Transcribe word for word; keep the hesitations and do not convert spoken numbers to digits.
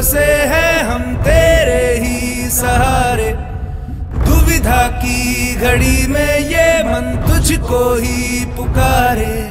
भरोसे हैं हम तेरे ही सहारे। दुविधा की घड़ी में ये मन तुझको ही पुकारे।